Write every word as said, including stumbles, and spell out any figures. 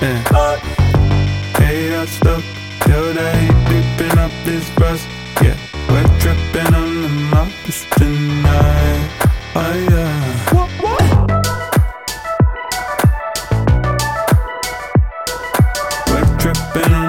Yeah. Hey, I stuck till they deepin' up this rust. Yeah, we're trippin' on the mountains tonight. Oh yeah. We're trippin' on